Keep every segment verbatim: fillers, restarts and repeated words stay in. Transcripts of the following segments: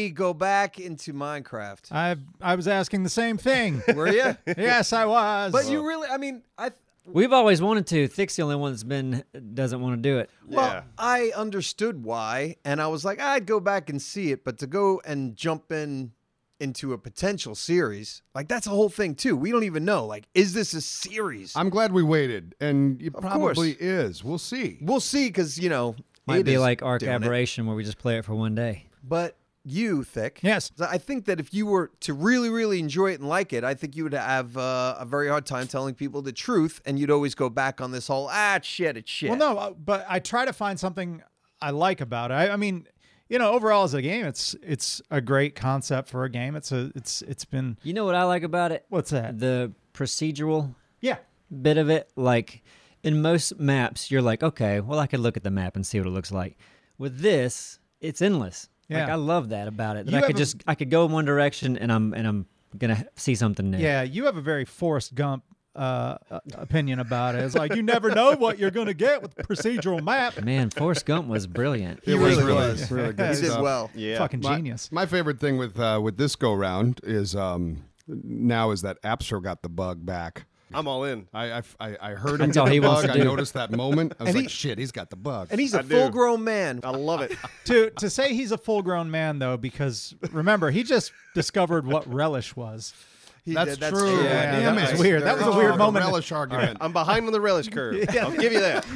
me go back into Minecraft. I I was asking the same thing. Were you? Yes, I was. But you really, I mean, I. We've always wanted to. Thick's the only one that's been doesn't want to do it. Well, Yeah. I understood why, and I was like, I'd go back and see it, but to go and jump in into a potential series, like that's a whole thing too. We don't even know. Like, is this a series? I'm glad we waited, and it Of probably course. is. We'll see. We'll see, because you know, Might it be is like Arc doing it. Aberration where we just play it for one day. But you, Thick, Yes. I think that if you were to really, really enjoy it and like it, I think you would have uh, a very hard time telling people the truth, and you'd always go back on this whole ah it's shit, it's shit. Well, no, uh, but I try to find something I like about it. I, I mean, you know, overall as a game, it's it's a great concept for a game. It's a it's it's been You know what I like about it? what's that? The procedural Yeah. bit of it. Like in most maps, you're like, okay, well, I could look at the map and see what it looks like. With this, it's endless. Like Yeah. I love that about it. That You I have could a- just I could go in one direction and I'm and I'm gonna see something new. Yeah, you have a very Forrest Gump uh, uh, opinion about it. It's like you never know what you're going to get with procedural map. Man, Forrest Gump was brilliant. he It was really really- was. really good He did stuff. well. Yeah. Fucking My- genius. My favorite thing with uh, with this go round is um, now is that Appster got the bug back. I'm all in. I I, I I heard him That's get all the he wants bug. to I do. noticed that moment. I was And like, he- shit, he's got the bug. And he's a I do. full-grown man. I love it. to to say he's a full grown man though, because remember he just discovered what relish was. He That's did- true. Yeah, Damn that it. was weird. That was a weird Oh, the moment. relish argument. I'm behind on the relish curve. I'll give you that.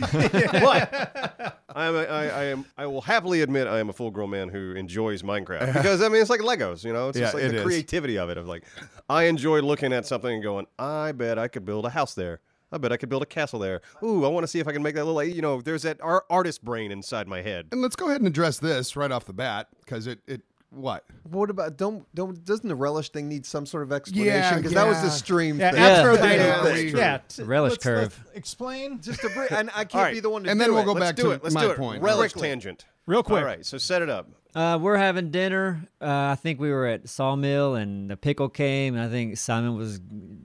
But I'm a, I, I am. I will happily admit I am a full-grown man who enjoys Minecraft because I mean it's like Legos. You know, it's just Yeah, like it the is. creativity of it. Of like, I enjoy looking at something and going, I bet I could build a house there. I bet I could build a castle there. Ooh, I want to see if I can make that little. You know, there's that ar- artist brain inside my head. And let's go ahead and address this right off the bat because it it what What about don't don't doesn't the relish thing need some sort of Yeah, explanation? Because that was the yeah. stream Yeah, thing. Yeah. Astro Yeah, did that's it. true. Yeah, t- Relish let's- curve. let's explain Just to bring, and I can't All right. be the one to And do then we'll it. go Let's back do to it. Let's my do it. point. Relish Quickly. tangent. real quick. All right, so set it up. Uh, we're having dinner. Uh, I think we were at Sawmill, and the pickle came, and I think Simon was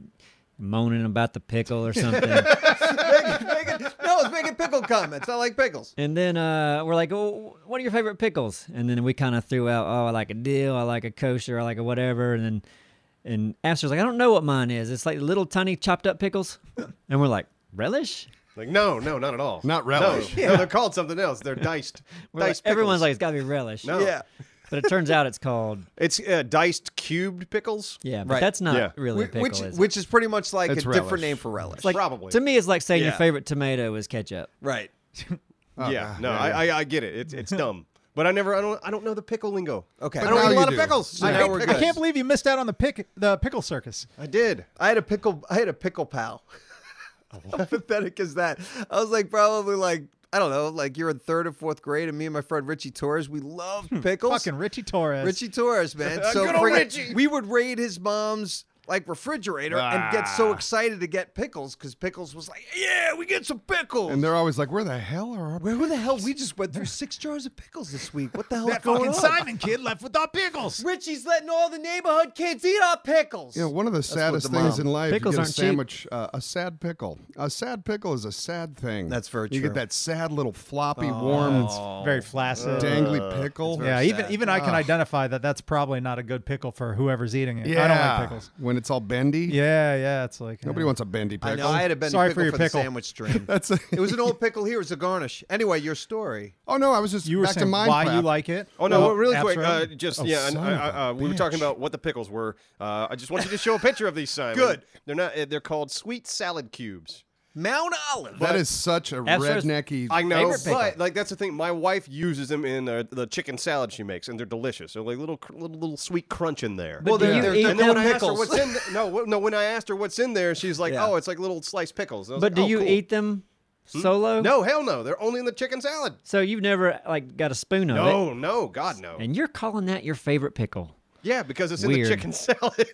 moaning about the pickle or something. making, making, no, it's making pickle comments. I like pickles. And then uh, we're like, oh, what are your favorite pickles? And then we kind of threw out, oh, I like a dill, I like a kosher, I like a whatever. And then and Astor's like, I don't know what mine is. It's like little tiny chopped up pickles. And we're like, relish? Like, no, no, not at all. Not relish. No, no, they're called something else. They're diced. We're like- diced everyone's pickles. like, it's got to be relish. No. Yeah, But it turns out it's called, It's uh, diced cubed pickles. yeah, but Right. that's not Yeah. really a Wh- pickle, which is it? which is pretty much like It's a relish. different name for relish. Like, Probably. To me, it's like saying Yeah. your favorite tomato is ketchup. right. Oh, yeah, yeah, no, yeah, I, I I get it. It's it's dumb. But I never, I don't, I don't know the pickle lingo. Okay. I But don't now eat a you lot of do. pickles. So I now hate we're pickles. I can't believe you missed out on the pick the pickle circus. I did. I had a pickle. I had a pickle pal. How pathetic is that? I was like probably like I don't know, like you're in third or fourth grade, and me and my friend Richie Torres, we loved pickles. Fucking Richie Torres. Richie Torres, man. Uh, So good old friggin- Richie. we would raid his mom's like refrigerator and get so Ah. excited to get pickles because pickles was like, yeah, we get some pickles. And they're always like, where the hell are our Where who the hell? We just went through six jars of pickles this week. What the hell is That going fucking on? Simon kid left with our pickles. Richie's letting all the neighborhood kids eat our pickles. You know, one of the what saddest the things mom- in life, Pickles you get a aren't cheap. sandwich, uh, a sad pickle. A sad pickle is a sad thing. That's very You true. get that sad little floppy, warm, Very flaccid. dangly pickle. yeah, very even sad. even I can Ugh. identify that that's probably not a good pickle for whoever's eating it. Yeah. I don't like pickles. When it's all bendy. Yeah, yeah, it's like Nobody wants a bendy I pickle. know. I had a bendy Sorry pickle for your for pickle. the sandwich stream. That's a, It was an old pickle here. It's a garnish. Anyway, your story. oh no, I was just You were back saying to Minecraft. why you like it. Oh no! Well, really quick, Astro? uh, just Oh, yeah. And, son uh, of a uh, we were talking bitch. about what the pickles were. Uh, I just wanted to show a picture of these, Simon. Good. They're not. Uh, they're called sweet salad cubes. Mount Olive. That is such a Astro's- rednecky. I know, Favorite pickle. but like that's the thing. My wife uses them in uh, the chicken salad she makes, and they're delicious. They're like little, cr- little, little sweet crunch in there. Well, do they're, you they're, eat they're and then when little I asked her pickles. what's in, th- no, no. When I asked her what's in there, she's like, Yeah. "Oh, it's like little sliced pickles." I was But like, do "Oh, you cool." eat them solo? No, hell no. They're only in the chicken salad. So you've never like got a spoon of it, No, no, God no. and you're calling that your favorite pickle? Yeah, because it's in Weird. the chicken salad.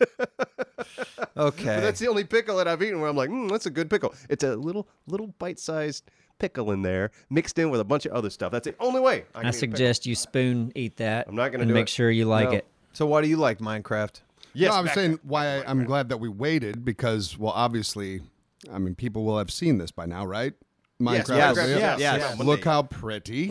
Okay. But that's the only pickle that I've eaten where I'm like, mm, that's a good pickle. It's a little little bite-sized pickle in there mixed in with a bunch of other stuff. That's the only way I, can I eat a pickle. suggest you spoon eat that. I'm not gonna and do make it. sure you like No. it. So why do you like Minecraft? Yes, no, I was back saying there. why I, I'm glad that we waited because, well, obviously, I mean, people will have seen this by now, right? Yes, Minecraft. yes, will be up. yes, yes. yes. One Look day. how pretty.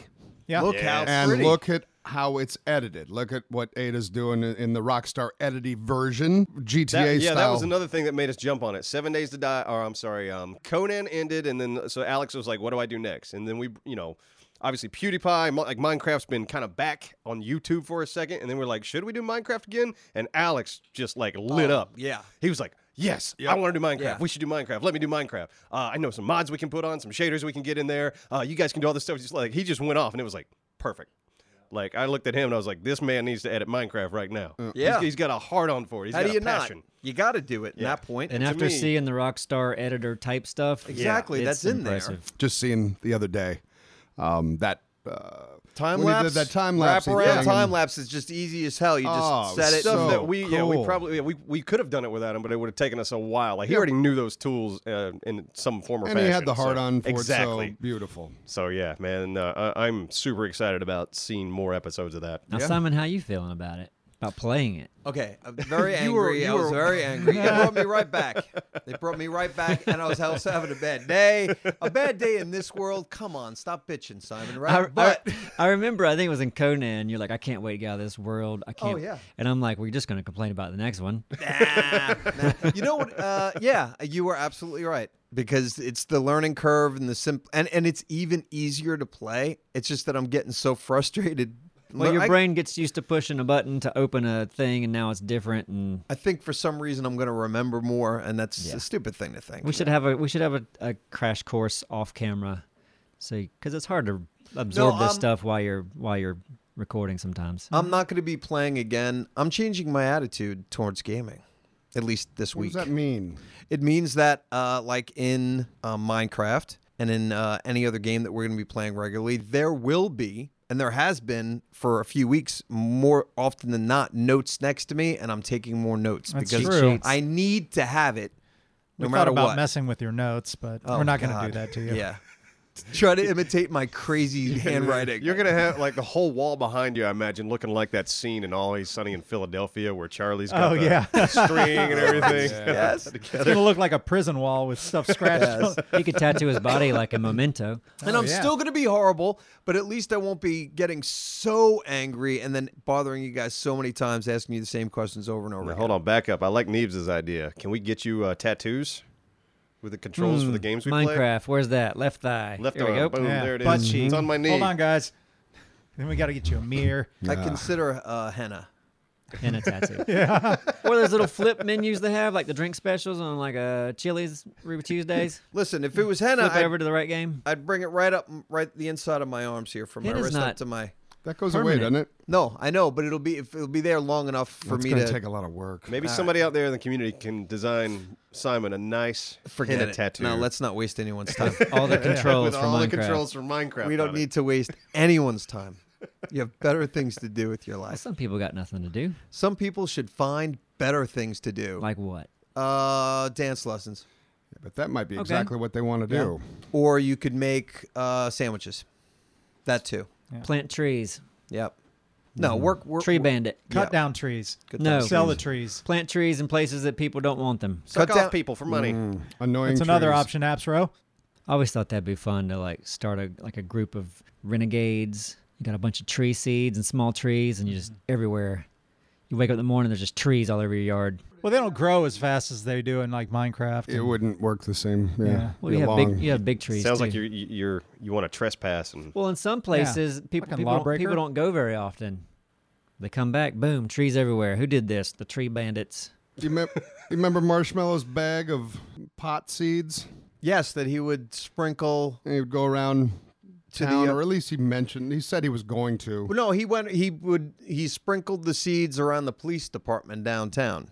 Yeah. Look Yeah. how And pretty. look at how it's edited. Look at what Ada's doing in, in the Rockstar edited version, G T A That, yeah, style. that was another thing that made us jump on it. Seven Days to Die, or I'm sorry, um, Conan ended, and then so Alex was like, "What do I do next?" And then we, you know, obviously PewDiePie, Mo- like Minecraft's been kind of back on YouTube for a second, and then we're like, "Should we do Minecraft again?" And Alex just like lit Oh, up. yeah. he was like, "Yes, I want to do Minecraft. Yeah. We should do Minecraft. Let me do Minecraft. Uh, I know some mods we can put on, some shaders we can get in there. Uh, you guys can do all this stuff." Just like he just went off, and it was like perfect. Like I looked at him and I was like, "This man needs to edit Minecraft right now. Yeah. he's, he's got a heart on for it. He's How got do you a passion." not? You got to do it Yeah. at that point. And to after me- seeing the Rockstar editor type stuff, Exactly, it's that's in impressive. Just seeing the other day um, that uh, Time when he lapse. did that time lapse Wrap thing around and- time lapse is just easy as hell. You just Oh, set it. so Stuff that we yeah we cool. probably yeah, we we could have done it without him, but it would have taken us a while. Like he already knew those tools uh, in some form or and fashion. he had the heart so- on for exactly. it, so beautiful. So yeah, man, uh, I, I'm super excited about seeing more episodes of that. Now, Simon, how you feeling about it? About playing it? Okay, I'm very angry. You were- you I was were- very angry. They brought me right back. They brought me right back, and I was, I was having a bad day. A bad day in this world. Come on, stop bitching, Simon. Right? I, but I, I remember, I think it was in Conan. You're like, I can't wait to get out of this world. I can't. Oh, yeah. And I'm like, we're just going to complain about the next one. nah, nah. You know what? Uh, yeah, you were absolutely right because it's the learning curve and the simple, and and it's even easier to play. It's just that I'm getting so frustrated. Well, your I- brain gets used to pushing a button to open a thing, and now it's different. And I think for some reason I'm going to remember more, and that's Yeah. a stupid thing to think. we should have a we should have a, a crash course off camera, so because it's hard to absorb this um, stuff while you're while you're recording sometimes. I'm not going to be playing again. I'm changing my attitude towards gaming, at least this What week. does that mean? It means that, uh, like in uh, Minecraft and in uh, any other game that we're going to be playing regularly, there will be, and there has been for a few weeks, more often than not, notes next to me, and I'm taking more notes That's because true. I need to have it no we matter thought about what. messing with your notes, but Oh, we're not going to God. do that to you. Yeah. Try to imitate my crazy handwriting. You're gonna have like the whole wall behind you, I imagine, looking like that scene in Always Sunny in Philadelphia where Charlie's got Oh, the yeah. string and everything. Yes. It's going to look like a prison wall with stuff scratched. on- He could tattoo his body like a memento. And Oh, I'm yeah. still going to be horrible, but at least I won't be getting so angry and then bothering you guys so many times, asking you the same questions over and over Now, again. hold on, back up. I like Neves' idea. Can we get you uh, tattoos with the controls for the games we play? Minecraft, where's that? Left thigh. Left there we arm, go. boom, Yeah, there it butt is. cheek. It's on my knee. Hold on, guys. Then we got to get you a mirror. I consider uh, henna. And a tattoo. yeah. Or those little flip menus they have, like the drink specials on like a Chili's Ruby Tuesdays. Listen, if it was henna, Flip I'd, over to the right game. I'd bring it right up, right the inside of my arms here, from my Henna's wrist up not- to my. That goes away, Permanent. doesn't it? No, I know, but it'll be if it'll be there long enough for It's me going to to take a lot of work. Maybe somebody out there in the community can design Simon a nice forget henna it. tattoo. No, let's not waste anyone's time. All the controls with for all the Minecraft. controls from Minecraft. we on don't it. need to waste anyone's time. You have better things to do with your Well, life. some people got nothing to do. Some people should find better things to do, Like what? uh, dance lessons, But that might be Okay. exactly what they want to do. or you could make uh, sandwiches. That too. Yeah. Plant trees. Yep. No, work. work Tree work- bandit. Cut Yeah. down trees. Good No. times. Sell the trees. Plant trees in places that people don't want them. Suck Cut off down- people for money. Mm, annoying. That's another trees. option, Apps Row. I always thought that'd be fun to like start a like a group of renegades. You got a bunch of tree seeds and small trees, and you just everywhere. You wake up in the morning, there's just trees all over your yard. Well, they don't grow as fast as they do in like Minecraft. It and- wouldn't work the same. Yeah. Yeah. Well, Be you have long. big, you have big trees. Sounds too. like you're you're you want to trespass and Well, in some places, people Fucking people don't, lawbreaker. people don't go very often. They come back, boom, trees everywhere. Who did this? The tree bandits. Do you, mem- you remember Marshmallow's bag of pot seeds? Yes, that he would sprinkle. And he would go around To the, town, uh, or at least he mentioned, he said he was going to. Well, no, he went. He would. He sprinkled the seeds around the police department downtown.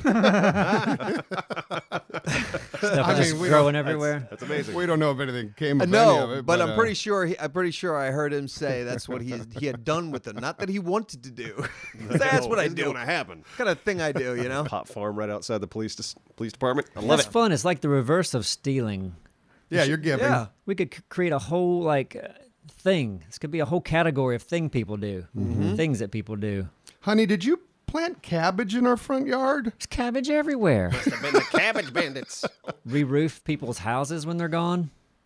Stuff I is just mean, we growing don't- everywhere. that's amazing. We don't know if anything came Uh, of any of no, it. but, I'm uh, pretty sure. He, I'm pretty sure I heard him say that's what he he had done with them. Not that he wanted to do. that's what I It's do. going to happen. Kind of thing I do, you know. Pot farm right outside the police dis- police department. I love That's it. fun. It's like the reverse of stealing. Yeah, you're giving. Yeah. We could c- create a whole like uh, thing. This could be a whole category of thing people do, Mm-hmm. things that people do. Honey, did you plant cabbage in our front yard? There's cabbage everywhere. Been the cabbage bandits. Re-roof people's houses when they're gone.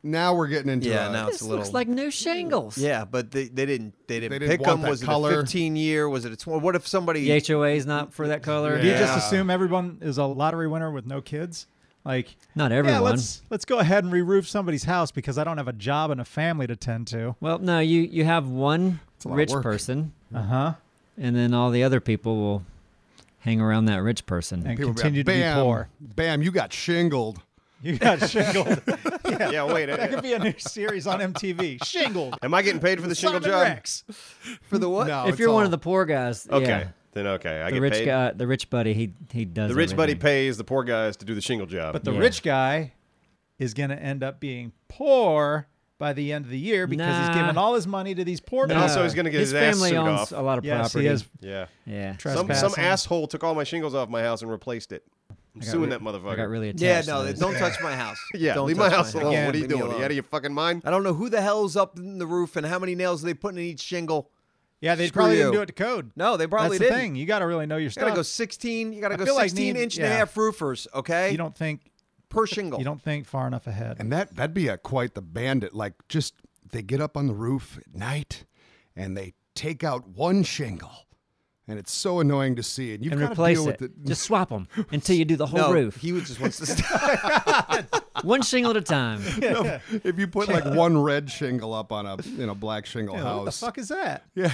now we're getting into Yeah, uh, now it's This a little. looks like new shingles. Yeah, but they, they didn't they didn't, They didn't pick want them. that Was it color. a fifteen year? Was it a twenty? What if somebody? The H O A is not for that color. Do you just Yeah. assume everyone is a lottery winner with no kids? Like, Not yeah, everyone. let's let's go ahead and re-roof somebody's house because I don't have a job and a family to tend to. Well, no, you you have one a lot of rich work. person, Uh huh. and then all the other people will hang around that rich person. And people be like, continue to be bam, poor. Bam, you got shingled. You got shingled. yeah. Yeah, wait. That could be a new series on M T V. Shingled. Am I getting paid for the shingle Simon job? Rex. For the what? No, if it's you're one all- of the poor guys, Okay, yeah, then okay, I the get rich paid. guy, the rich buddy, he he does. The rich buddy everything. pays the poor guys to do the shingle job. But the Yeah. rich guy is going to end up being poor by the end of the year because Nah. he's giving all his money to these poor and people. also he's going to get His his, ass family sued owns off. a lot of Yes, property. he has Yeah. Yeah, Tre- Some some Trespassing. asshole took all my shingles off my house and replaced it. I'm I got suing re- that motherfucker. I got really attached. Yeah, to no, those. don't touch my house. yeah, Don't leave my touch house alone. Again, What are you leave me doing? Are you alone. out of your fucking mind? I don't know who the hell's up in the roof and how many nails they put in each shingle. Yeah, they Screw probably you. didn't do it to code. No, they probably That's the didn't. thing. You got to really know your You stuff. gotta go sixteen. You gotta I go feel like sixteen need- inch and a yeah. half roofers. Okay, You don't think per shingle. you don't think far enough ahead. And that that'd be a quite the bandit. Like just they get up on the roof at night and they take out one shingle, and it's so annoying to see. And you've and got to replace deal it. with it. Just swap them until you do the whole no, roof, he was just wants to stop. one shingle at a time. If you put like one red shingle up on a you know black shingle Yeah, what the house, fuck is that? yeah,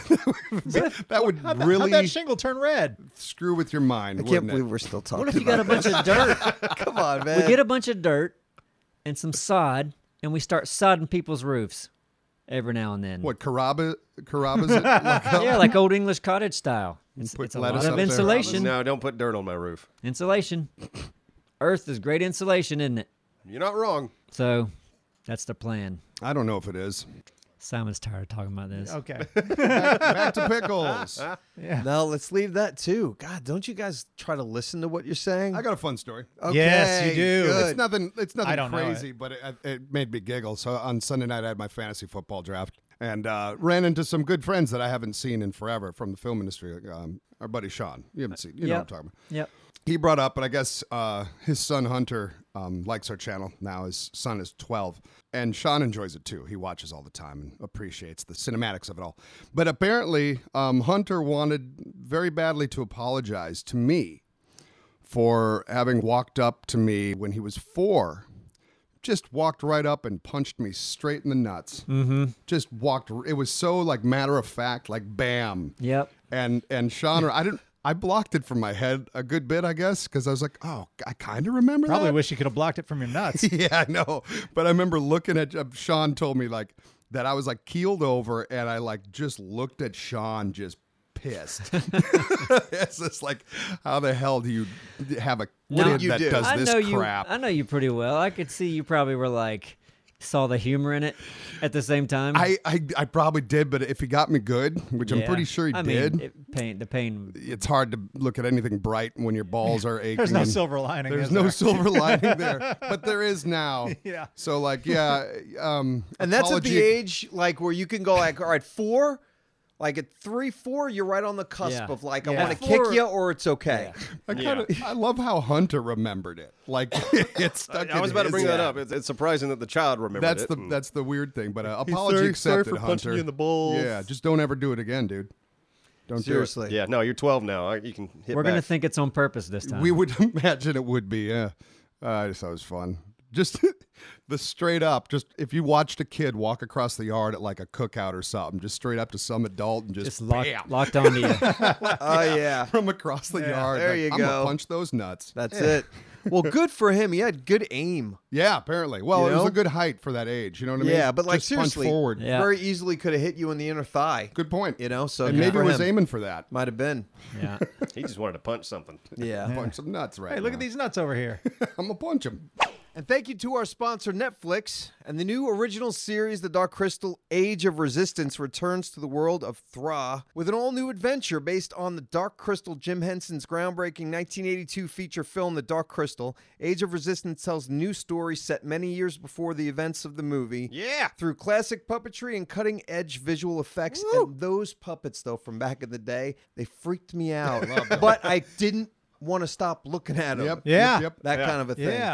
that would How'd that, really how'd that shingle turn red? screw with your mind. I can't wouldn't believe it? we're still talking. What if you got a about bunch of dirt? Come on, We man. get a bunch of dirt and some sod, and we start sodding people's roofs every now and then. What Carrabba Carrabba's it? Like, Yeah, like old English cottage style. It's, put it's a lettuce lot up of there. insulation. No, don't put dirt on my roof. Insulation. Earth is great insulation, isn't it? You're not wrong. So that's the plan. I don't know if it is. Simon's tired of talking about this. Okay. Back to pickles. Yeah. No, let's leave that too. God, don't you guys try to listen to what you're saying? I got a fun story. Okay, Yes, you do. good. It's nothing. It's nothing I don't know crazy, but it, it made me giggle. So on Sunday night, I had my fantasy football draft and uh, ran into some good friends that I haven't seen in forever from the film industry. Um, our buddy Sean, you haven't seen, you know what I'm Yep. talking about. Yep. He brought up, but I guess uh, his son Hunter um, likes our channel now. His son is twelve, and Sean enjoys it too. He watches all the time and appreciates the cinematics of it all. But apparently, um, Hunter wanted very badly to apologize to me for having walked up to me when he was four. Just walked right up and punched me straight in the nuts. Mm-hmm. Just walked. It was so like matter of fact, like bam. Yep. And and Sean, I didn't. I blocked it from my head a good bit, I guess, because I was like, oh, I kind of remember Probably that. wish you could have blocked it from your nuts. Yeah, I know. But I remember looking at uh, Sean told me like that I was like keeled over and I like just looked at Sean just pissed. It's just like, how the hell do you have a No, kid you that do. does I this know you. crap? I know you pretty well. I could see you probably were like saw the humor in it at the same time. I, I, I probably did, but if he got me good, which I'm Yeah. pretty sure he I did, Mean, it, pain. The pain. it's hard to look at anything bright when your balls are aching. There's no and- silver lining. There's is no there? silver lining there, but there is now. Yeah. So like, yeah, um, And that's at the apology- age like where you can go like, all right, four, like at three, four, you're right on the cusp Yeah. of like, I Yeah. want to At kick four- you or it's okay. I kind of, I love how Hunter remembered it. Like it's stuck. I was in about to his bring that head. up. It's, it's surprising that the child remembered That's it. the and- that's the weird thing. But uh, He's apology sorry- sorry accepted, for punching Hunter. you in the balls. Yeah, just don't ever do it again, dude. Don't Seriously. yeah, no, you're twelve now. I- You can hit We're back. gonna think it's on purpose this do time. it. We would imagine it would be. Yeah, uh, I just thought it was fun. Just the straight up. Just if you watched a kid walk across the yard at like a cookout or something, just straight up to some adult and just, just locked, bam, locked onto you. Oh yeah, from across the yard. there like, you I'm go. gonna punch those nuts. that's it. Well, good for him. He had good aim. Yeah, apparently. Well, You it was know? a good height for that age. You know what I mean? Yeah, but like Just punch seriously, forward. Yeah. very easily could have hit you in the inner thigh. Good point. You know, so and good maybe for was him. aiming for that. Might have been. Yeah. He just wanted to punch something. Yeah. Punch some nuts right Hey, look now. at these nuts over here. I'm gonna punch him. And thank you to our sponsor, Netflix. And the new original series, The Dark Crystal Age of Resistance, returns to the world of Thra with an all new adventure based on The Dark Crystal, Jim Henson's groundbreaking nineteen eighty-two feature film, The Dark Crystal. Age of Resistance tells a new story set many years before the events of the movie. Yeah. Through classic puppetry and cutting edge visual effects. And those puppets, though, from back in the day, they freaked me out. But I didn't want to stop looking at them. Yep. Yeah. Yep. yep. That Yeah. kind of a thing. Yeah.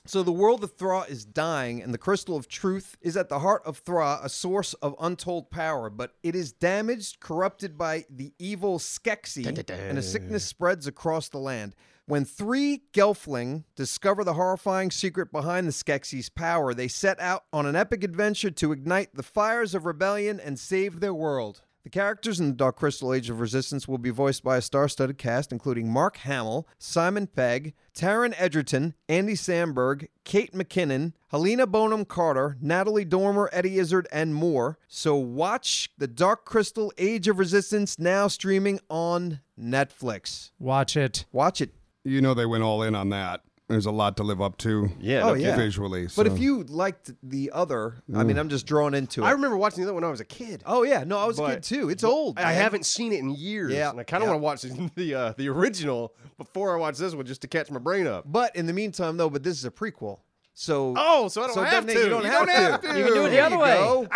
So the world of Thra is dying, and the crystal of truth is at the heart of Thra, a source of untold power. But it is damaged, corrupted by the evil Skeksis, and a sickness spreads across the land. When three Gelfling discover the horrifying secret behind the Skeksis' power, they set out on an epic adventure to ignite the fires of rebellion and save their world. The characters in the Dark Crystal Age of Resistance will be voiced by a star-studded cast, including Mark Hamill, Simon Pegg, Taron Egerton, Andy Samberg, Kate McKinnon, Helena Bonham Carter, Natalie Dormer, Eddie Izzard, and more. So watch the Dark Crystal Age of Resistance now streaming on Netflix. Watch it. Watch it. You know they went all in on that. There's a lot to live up to. Yeah. Oh, no yeah. Visually. But so. if you liked the other, I mean, I'm just drawn into it. I remember watching the other when I was a kid. Oh, yeah. No, I was a But- kid, too. It's old. I man. haven't seen it in years. Yeah, And I kind of yeah. want to watch the uh, the original before I watch this one just to catch my brain up. But in the meantime, though, but this is a prequel. So Oh, so I don't so have then to. You don't, You have, don't to. have You can do it the There other you way. go.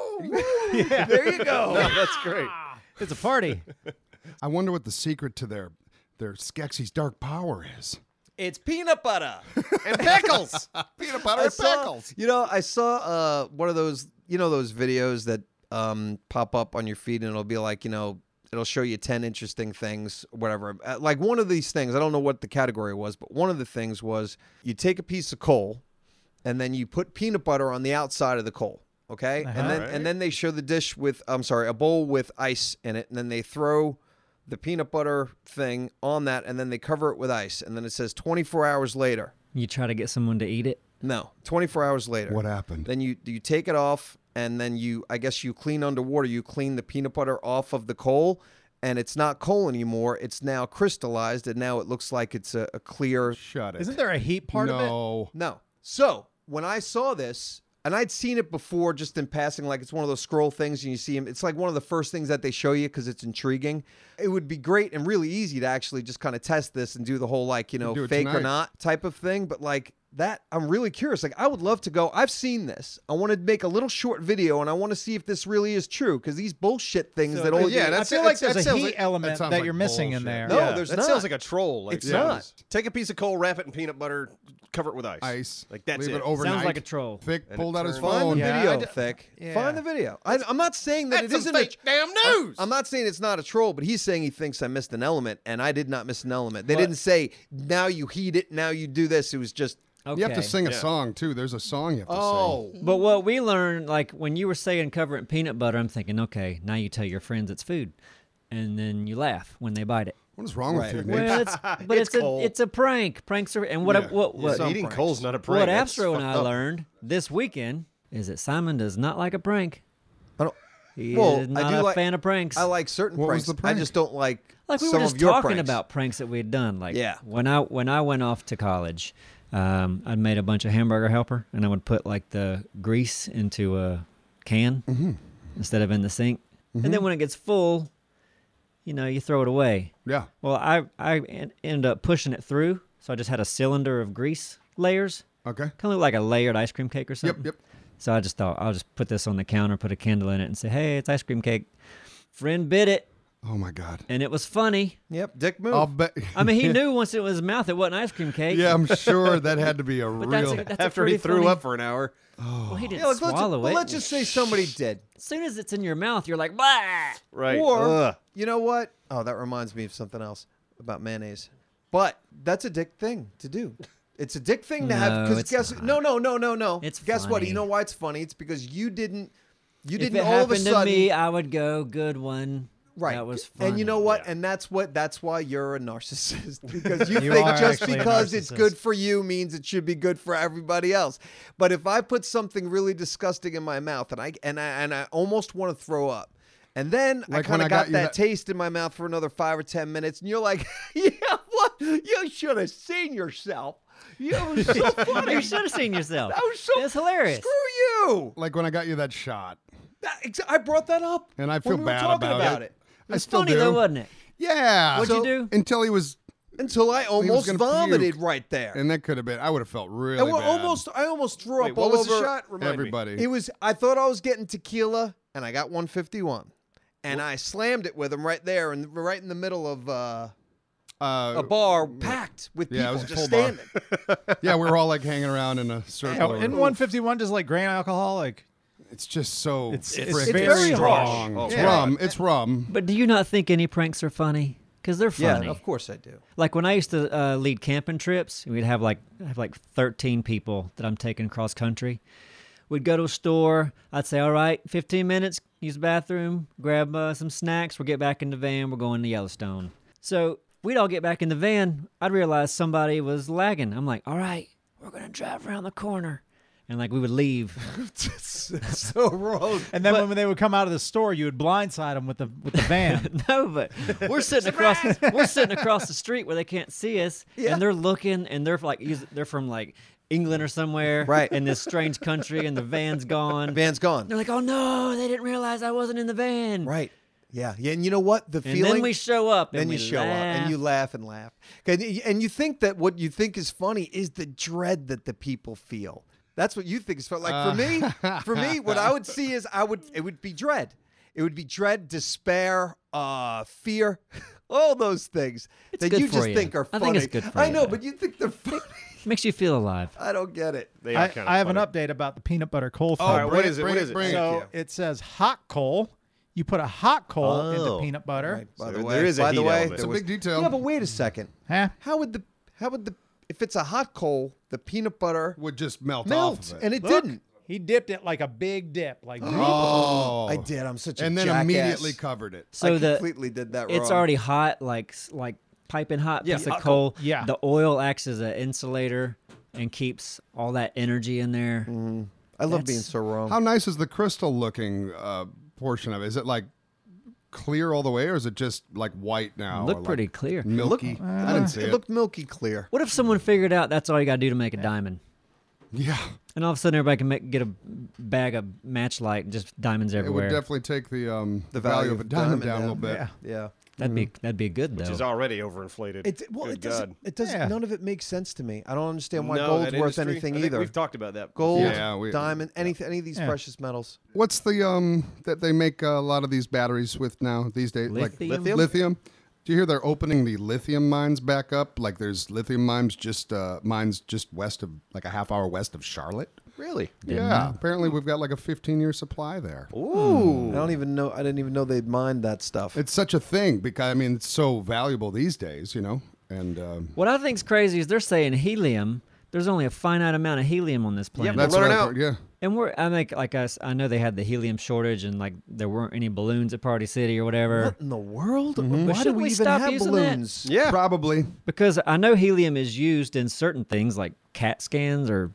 Yeah. There you go. No, that's great. It's a party. I wonder what the secret to their their Skeksis' dark power is. It's peanut butter. And pickles. Peanut butter I and saw, pickles. you know, I saw uh, one of those, you know, those videos that um, pop up on your feed, and it'll be like, you know, it'll show you ten interesting things, whatever. Uh, like one of these things, I don't know what the category was, but one of the things was you take a piece of coal, and then you put peanut butter on the outside of the coal. Okay, Uh-huh. and then Right. and then they show the dish with, I'm sorry, a bowl with ice in it, and then they throw the peanut butter thing on that, and then they cover it with ice, and then it says twenty-four hours later. You try to get someone to eat it. No, twenty-four hours later. What happened? Then you you take it off, and then you, I guess you clean underwater. You clean the peanut butter off of the coal, and it's not coal anymore. It's now crystallized, and now it looks like it's a, a clear. Shut it. Isn't there a heat part of it? no. No. So when I saw this, and I'd seen it before just in passing, like it's one of those scroll things, and you see them. It's like one of the first things that they show you because it's intriguing. It would be great and really easy to actually just kind of test this and do the whole like, you know, do it fake or tonight. not type of thing. But like that, I'm really curious. Like I would love to go. I've seen this. I want to make a little short video, and I want to see if this really is true because these bullshit things that all yeah, I that's- feel that- like there's that a sounds heat like- element that sounds that like you're missing in bullshit. there. No, Yeah. there's that not. sounds like a troll. Like, It's yeah. not. Take a piece of coal, wrap it in peanut butter, cover it with ice. Ice. Like that's Leave it. it overnight. Sounds like a troll. Thick And pulled it out his turns- Find the phone. Yeah, video, I d- Thick. yeah. Find the video. I, I'm not saying that That's it some isn't fake damn news. I'm not saying it's not a troll, but he's saying he thinks I missed an element, and I did not miss an element. They But- didn't say, now you heat it, now you do this. It was just, Okay. You have to sing a Yeah. song too. There's a song you have to oh. But what we learned, like when you were saying cover it in peanut butter, I'm thinking, okay, now you tell your friends it's food, and then you laugh when they bite it. What is wrong Right. with you, Nate? Well, it's but It's it's, cold. a it's a prank. Pranks are and what Yeah. what what, Some Eating pranks. coal's not a prank. what That's Astro and fucked I up. learned this weekend is that Simon does not like a prank. I don't. He Well, is I not do a like- fan of pranks. I like certain What was pranks. the I prank? just don't like like we some were just of your talking pranks. about pranks that we had done. Like Yeah. when I when I went off to college, um, I'd made a bunch of hamburger helper, and I would put like the grease into a can Mm-hmm. instead of in the sink, and then when it gets full, you know, you throw it away. Yeah. Well, I I en- ended up pushing it through, so I just had a cylinder of grease layers, Okay. kind of look like a layered ice cream cake or Yep. something. Yep. So I just thought I'll just put this on the counter, put a candle in it, and say, "Hey, it's ice cream cake." Friend bit it, Oh my God. and it was funny. Yep, dick move. I'll bet. I mean, he knew once it was in his mouth it wasn't ice cream cake. Yeah, I'm sure that had to be a but real. that's a, that's a After he pretty threw funny- up for an hour. Well, he didn't yeah, let's, let's, swallow well, it. let's just say somebody did. As soon as it's in your mouth, you're like, blah. Right. Or, Ugh. you know what? Oh, that reminds me of something else about mayonnaise. But that's a dick thing to do. It's a dick thing to have. No, Because it's guess not. no, no, no, no, no. It's guess what? funny. You know why it's funny? It's because you didn't. You If didn't it all of a happened sudden. to me, I would go, good one. Right. That was funny. And you know what? Yeah. And that's what that's why you're a narcissist. Because you, You think are just actually a because it's narcissist. good for you means it should be good for everybody else. But if I put something really disgusting in my mouth and I and I and I almost want to throw up. And then I Like kind when of I got, got you that, that- taste in my mouth for another five or ten minutes, and you're like, "Yeah, what? You should have seen yourself. You was so funny. You should have seen yourself. That was so It's hilarious. Screw you. Like when I got you that shot, That, ex- I brought that up, and I when feel we were bad talking about, about it. it. It I was still funny do. though, wasn't it? Yeah. What'd you do? Until he was, Until I almost gonna vomited puke. right there. and that could have been. I would have felt really And we're bad. almost, I almost threw Wait, up what all was over the shot? Remind everybody. It was. I thought I was getting tequila, and I got one fifty-one, and I slammed it with him right there, and right in the middle of. uh Uh, a bar packed with Yeah, it people was a just full bar. standing. yeah, we were all like hanging around in a circle. Yeah, in one fifty-one, just like grain alcohol, like It's just so It's- frick- it's very strong. harsh. It's Oh, rum. It's rum. But do you not think any pranks are funny? Because they're Yeah, funny. of course I do. Like when I used to uh, lead camping trips, we'd have like have like thirteen people that I'm taking cross country. We'd go to a store. I'd say, all right, fifteen minutes, use the bathroom, grab uh, some snacks. We'll get back in the van. We're going to Yellowstone. So we'd all get back in the van. I'd realize somebody was lagging. I'm like, all right, we're going to drive around the corner. And like we would leave. So wrong. and then when they would come out of the store, you would blindside them with the with the van. No, but we're sitting across we're sitting across the street where they can't see us, Yeah. and they're looking, and they're like they're from like England or somewhere, Right. in this strange country, and the van's gone. Van's gone. They're like, oh no, they didn't realize I wasn't in the van. Right. Yeah. Yeah. And you know what? The And feeling. then we show up, and then we you show up and you laugh. laugh and laugh. And y- and you think that what you think is funny is the dread that the people feel. That's what you think is funny. Like for me, for me, what I would see is I would it would be dread. It would be dread, despair, uh, fear, all those things It's that good you for just you. think are I funny. think it's good for I you, know, though. but you think they're funny. Makes you feel alive. I don't get it. They are I, kind of I have funny. an update about the peanut butter coal Oh, film. All right, bring what it, is it? bring What it, is it? bring it. So you. it says hot coal. You put a hot coal into Oh. peanut butter. Right. By So the there- way, there is a by the heat way, element. there It's a was- big detail. Yeah, but wait a second. Huh? How would the how would the if it's a hot coal, the peanut butter Would just melt, melt, off of it. and it Look, didn't. He dipped it like a big dip. Like oh, I did. I'm such a and then jackass. immediately covered it. So I the completely did that wrong. it's already hot, like like piping hot Yeah, piece of hot coal. coal. Yeah. The oil acts as an insulator and keeps all that energy in there. I love That's- being so wrong. How nice is the crystal looking uh, portion of it? Is it like clear all the way, or is it just like white now? Look or, like, pretty clear. milky. I didn't see it it. looked milky clear. What if someone figured out that's all you gotta do to make a diamond? yeah, And all of a sudden, everybody can make, get a bag of matchlight and just diamonds it would everywhere. definitely take the um, The value, value of a of diamond, diamond down, a down. little bit. yeah. Yeah. that'd be that'd be good Which though. is already overinflated. It well, Good it doesn't. God. It doesn't. Yeah. None of it makes sense to me. I don't understand why No, gold's that worth industry- anything I think either. We've talked about that. Gold, before. Yeah, we- diamond, anything, any of these Yeah. precious metals. What's the um that they make a lot of these batteries with now these days? Lithium? Like Lithium? lithium. Do you hear they're opening the lithium mines back up? Like there's lithium mines just uh, mines just west of like a half hour west of Charlotte. Really? yeah, apparently we've got like a fifteen year supply there. Ooh. I don't even know. I didn't even know they'd mine that stuff. It's such a thing because I mean it's so valuable these days, you know. And um, What I think's crazy is they're saying helium. There's only a finite amount of helium on this planet. that's running what I've out. heard, yeah. And we're I make like us. I know they had the helium shortage and like there weren't any balloons at Party City or whatever. What in the world? But Why do shouldn't we, we even stop have using that? balloons? Yeah. Probably. Because I know helium is used in certain things like CAT scans or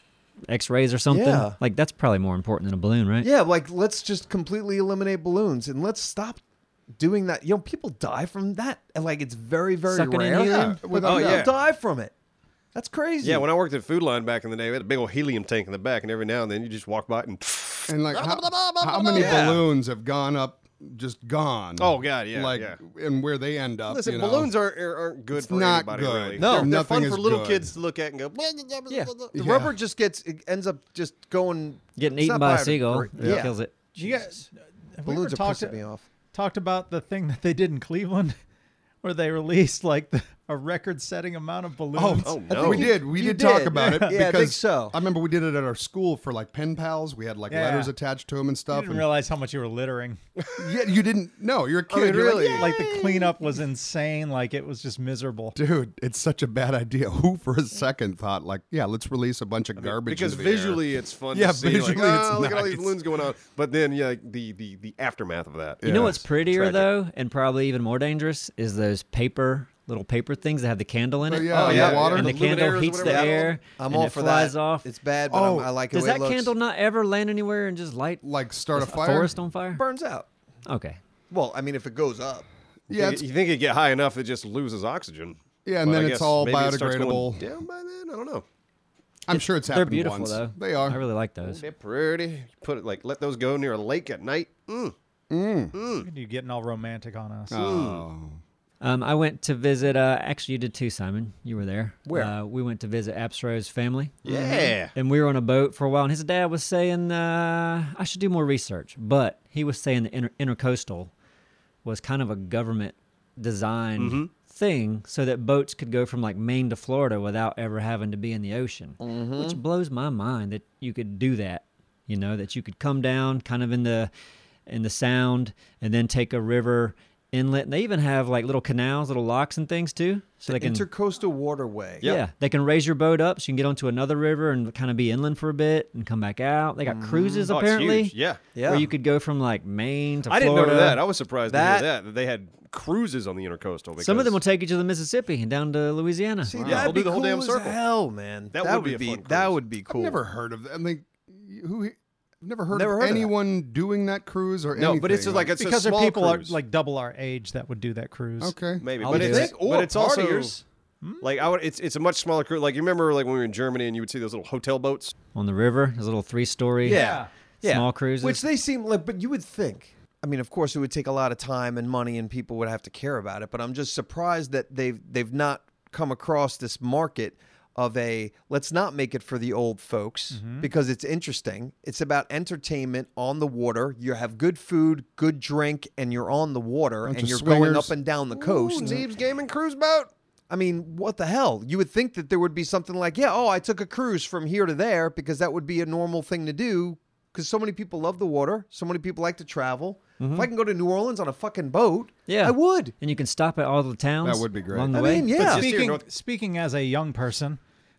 X-rays or something. Yeah. Like that's probably more important than a balloon, right? Yeah, like let's just completely eliminate balloons and let's stop doing that. You know, people die from that, and like it's very, very Sucking in rare. helium? But Without Oh, people yeah. die from it. That's crazy. Yeah, when I worked at Food Line back in the day, we had a big old helium tank in the back, and every now and then you just walk by it and. And like how, how many Yeah. balloons have gone up, just gone? Oh, God, yeah, Like yeah. and where they end up. Listen, you know. balloons aren't aren't good It's for not anybody. good. Really. No. they're, they're Nothing fun is for little good. kids to look at and go. Yeah. the Yeah. rubber just gets it ends up just going Getting it's eaten not by a biodegradable. seagull. Yeah, It kills it. Did you guys, have we balloons ever are talked, pissing me off. talked about the thing that they did in Cleveland where they released like the, a record-setting amount of balloons? Oh I no! think we did. We You did, talk did. about it Yeah, I because think so. I remember we did it at our school for like pen pals. We had like Yeah. letters attached to them and I stuff. didn't and- realize how much you were littering. yeah, you didn't. No, you're a kid. mean, You're like, really? "Yeah." Like the cleanup was insane. Like it was just miserable. Dude, it's such a bad idea. Who for a second thought like, yeah, let's release a bunch of garbage because into the air. visually it's fun. Yeah, to see, visually like, it's oh, look at all these nice. balloons going on. But then, yeah, like, the the the aftermath of that. You know Yeah. what's prettier Tragic. though, and probably even more dangerous, is those paper little paper things that have the candle in Oh, it. yeah, Oh, yeah, water. And the The candle luminaires or heats the whatever they call air. them. I'm and all it for flies that. off. It's bad, but Oh, I'm, I like Does the way that it looks. candle not ever land anywhere and just light like start a a fire. forest on fire? burns out? Okay. Well, I mean, if it goes up. Yeah, You, it's, you think it get high enough, it just loses oxygen. yeah, and But then I it's guess all maybe it starts going biodegradable. down by then, I don't know. I'm sure it's They're happened beautiful once. though. They are. I really like those. They're pretty. You put it like let those go near a lake at night. Mm. Look at you getting all romantic on us. Oh. Um, I went to visit. Uh, actually, you did too, Simon. You were there. Where? Uh, we went to visit Absro's family. Yeah. And we were on a boat for a while, and his dad was saying uh, I should do more research, but he was saying the inter- intercoastal was kind of a government designed thing so that boats could go from like Maine to Florida without ever having to be in the ocean, Mm-hmm. which blows my mind that you could do that. You know, that you could come down kind of in the in the Sound and then take a river inlet. And they even have like little canals, little locks and things too, so they can. Intercoastal waterway. Yeah. Yeah, they can raise your boat up so you can get onto another river and kind of be inland for a bit and come back out. They got cruises Oh, it's apparently, huge. Yeah. Yeah. where you could go from like Maine to I didn't Florida. know that. I was surprised That- to hear that, that they had cruises on the intercoastal. Because, Some of them will take you to the Mississippi and down to Louisiana. See, Yeah, that'd we'll be do the whole cool damn as circle. hell, man. That That, would would be a be fun that cruise. would be cool. I've never heard of that. I mean, who? I've never heard Never of heard of that. anyone doing that cruise or No, anything. but it's just like it's because a there small are people cruise. are like double our age that would do that cruise. okay. Maybe, I'll but do it's it. but it's also partiers. like I would. It's it's a much smaller cruise. Like you remember, like when we were in Germany and you would see those little hotel boats. On the river, those little three-story Yeah. Yeah. small cruises. Which they seem like, but you would think. I mean, of course, it would take a lot of time and money, and people would have to care about it. But I'm just surprised that they've they've not come across this market of a let's not make it for the old folks Mm-hmm. because it's interesting. It's about entertainment on the water. You have good food, good drink, and you're on the water, Bunch and of you're going swingers. up and down the coast. Ooh, Neebs Gaming Cruise Boat. I mean, what the hell? You would think that there would be something like, yeah, oh, I took a cruise from here to there because that would be a normal thing to do because so many people love the water. So many people like to travel. If I can go to New Orleans on a fucking boat, Yeah. I would. and you can stop at all the towns. That would be great. Along the I way. mean, yeah. just here, Speaking, North- speaking as a young person,